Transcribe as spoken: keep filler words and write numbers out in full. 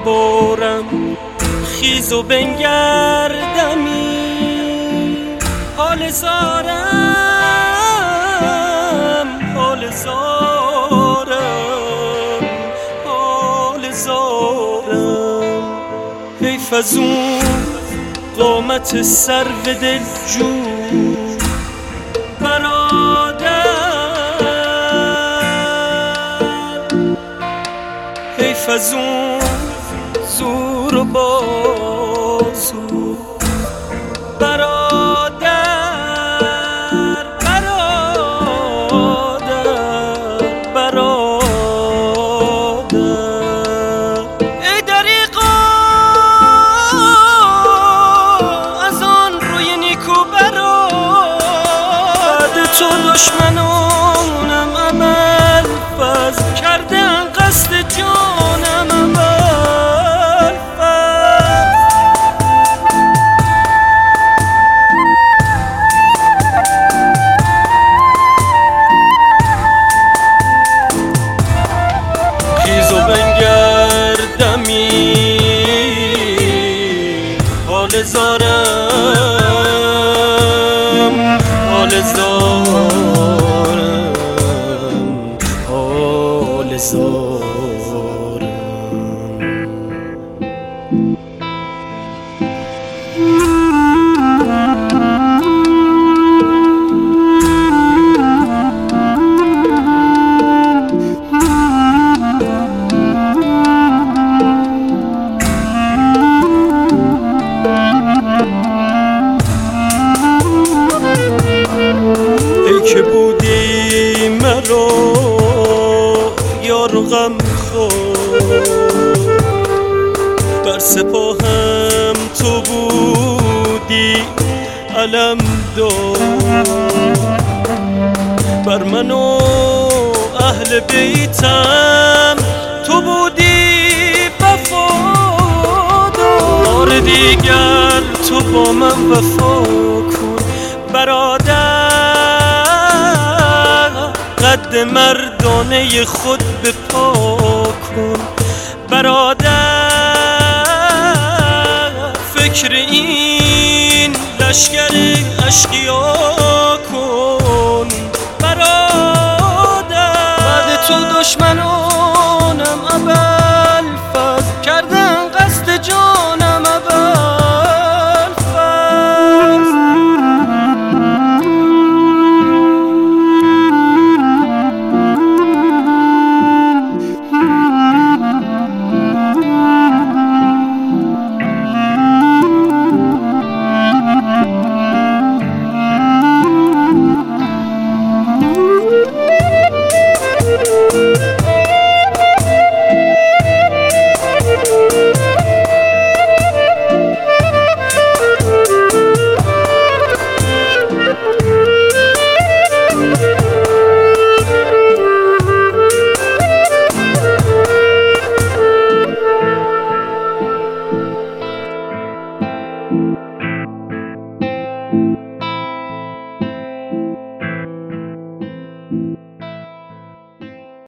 برم خیز و بنگردمی حال زارم حال زارم حال زارم حیف از اون قامت سر و دل جو حیف از اون زور و بازو برادر برادر برادر ای دریغا از آن روی نیکو برادر تو دشمنانم عمل فز کردن قصد جانم عمل فز خیز و بنگردمی حال زارم حال زارم حال زارم ای که بودی مرا یار و غم خور بر سپاهم تو بودی علم دار بر من و اهل بیتم تو بودی وفادار دیگر تو با من وفا کن برادر قد مردانه خود به پا کن برادر فکر این لشکر اشقیا کن برادر بعد تو دشمنانم ابل فز کردن قصد جانم ابل فز